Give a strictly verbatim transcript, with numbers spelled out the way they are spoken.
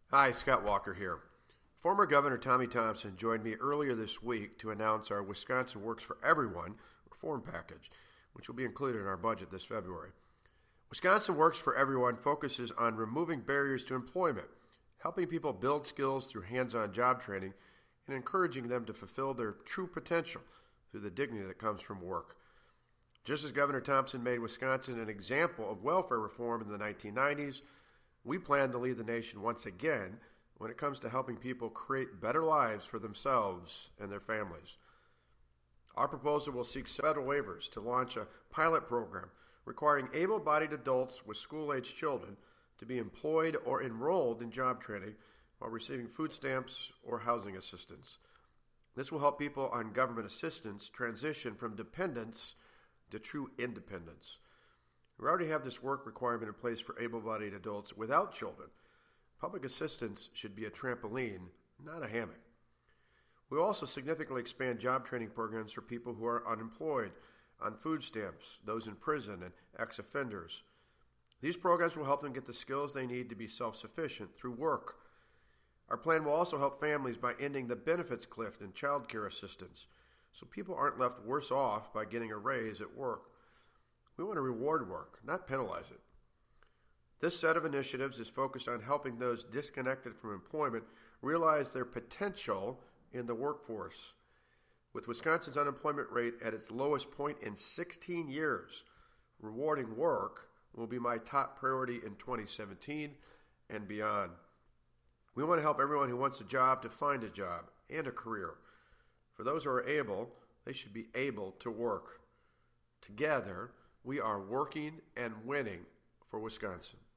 Hi, Scott Walker here. Former Governor Tommy Thompson joined me earlier this week to announce our Wisconsin Works for Everyone reform package, which will be included in our budget this February. Wisconsin Works for Everyone focuses on removing barriers to employment, helping people build skills through hands-on job training, and encouraging them to fulfill their true potential through the dignity that comes from work. Just as Governor Thompson made Wisconsin an example of welfare reform in the nineteen nineties, we plan to lead the nation once again when it comes to helping people create better lives for themselves and their families. Our proposal will seek federal waivers to launch a pilot program requiring able-bodied adults with school-aged children to be employed or enrolled in job training while receiving food stamps or housing assistance. This will help people on government assistance transition from dependence to true independence. We already have this work requirement in place for able-bodied adults without children. Public assistance should be a trampoline, not a hammock. We'll also significantly expand job training programs for people who are unemployed, on food stamps, those in prison, and ex-offenders. These programs will help them get the skills they need to be self-sufficient through work. Our plan will also help families by ending the benefits cliff in child care assistance, so people aren't left worse off by getting a raise at work. We want to reward work, not penalize it. This set of initiatives is focused on helping those disconnected from employment realize their potential in the workforce. With Wisconsin's unemployment rate at its lowest point in sixteen years, rewarding work will be my top priority in twenty seventeen and beyond. We want to help everyone who wants a job to find a job and a career. For those who are able, they should be able to work. Together, we are working and winning for Wisconsin.